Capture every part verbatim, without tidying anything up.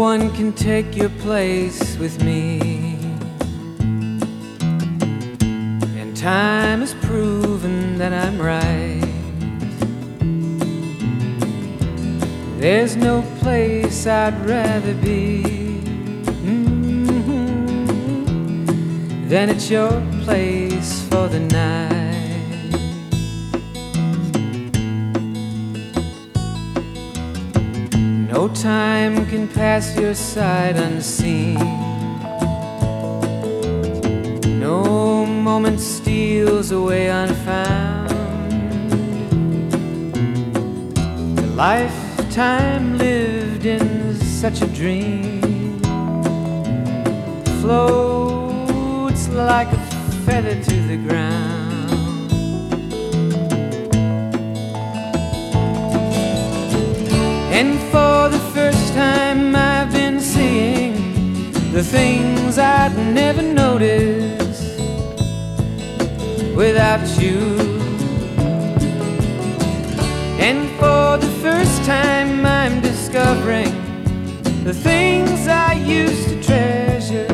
one can take your place with me, and time has proven that I'm right. There's no place I'd rather be mm-hmm, than at your place for the night. No time can pass your side unseen. No moment steals away unfound. The lifetime lived in such a dream floats like a feather to the ground. And for the first time I've been seeing the things I'd never noticed without you. And for the first time I'm discovering the things I used to treasure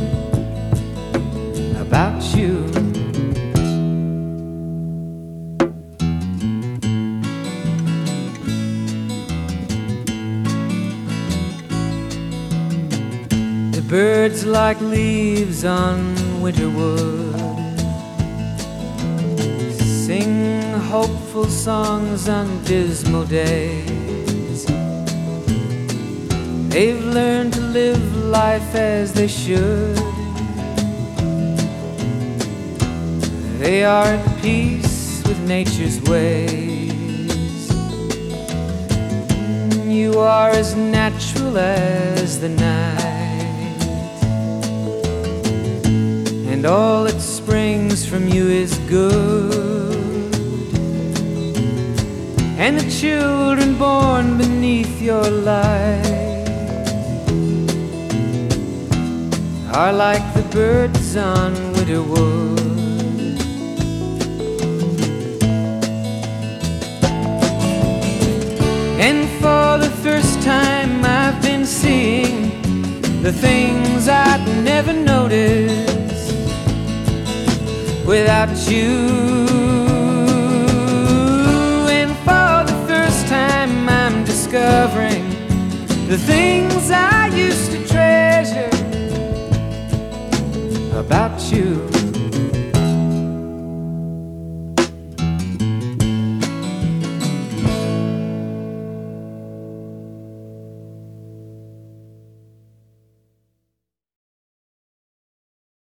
about you. Birds like leaves on winter wood sing hopeful songs on dismal days. They've learned to live life as they should. They are at peace with nature's ways. You are as natural as the night, and all that springs from you is good. And the children born beneath your light are like the birds on winter wood. And for the first time I've been seeing the things I'd never noticed without you. And for the first time I'm discovering the things I used to treasure about you.